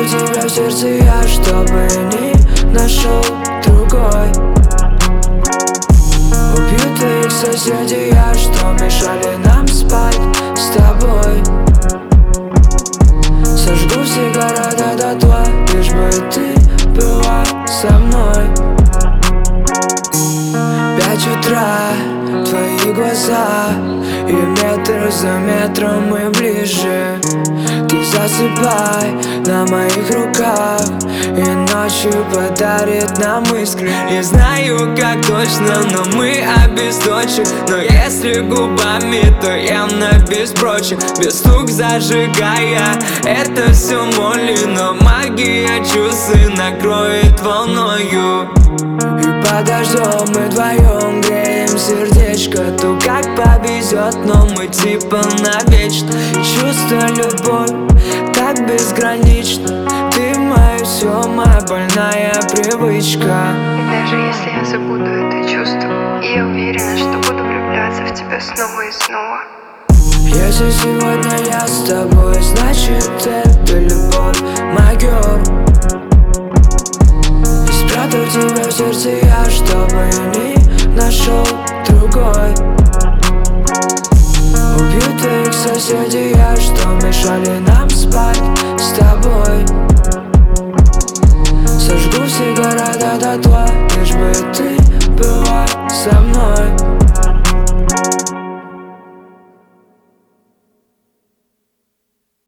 тебя в сердце я, чтобы не нашел другой. Убью твоих соседей я, что мешали нам спать с тобой. Сожгу все города дотла, лишь бы ты была со мной. 5 утра, твои глаза, и метр за метром мы ближе. Ты засыпай на моих руках, и ночью подарит нам искры. Не знаю как точно, но мы обесточим. Но если губами, то явно без прочих. Без стук зажигая, это все моли. Но магия чувств накроет волною. И под дождем мы вдвоем греем сердечко. То как повезет, но мы типа навечно. Чувство, любовь так безгранично. Ты мое все, моя больная привычка. И даже если я забуду это чувство, я уверена, что буду влюбляться в тебя снова и снова. Если сегодня я с тобой, значит это любовь, my girl. И спрятал тебя в сердце я, чтобы не нашел другой. Убью твоих соседей я, что мешали нам спать